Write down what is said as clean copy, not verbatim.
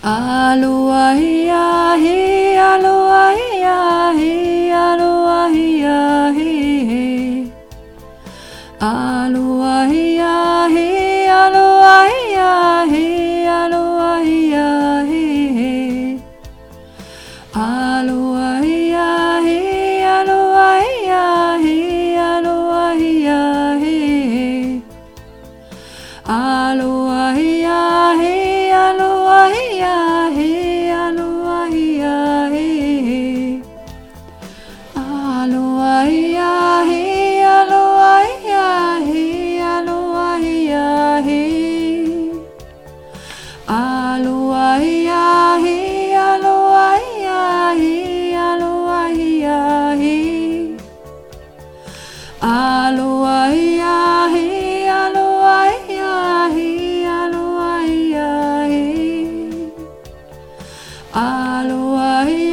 Aloha hea he, aloha hea he, aloha hea he. Aloha hea he, aloha hea he, aloha hea he. Aloha hea he, aloha hea he, aloha hea he. Aloha hea he, aloha hea he, aloha hea he. Aloha hea he, aloha hea he, aloha hea he. Aloha hea he, aloha hea he, aloha hea he. Aloha hea he, aloha hea he, aloha hea he. Aloha hea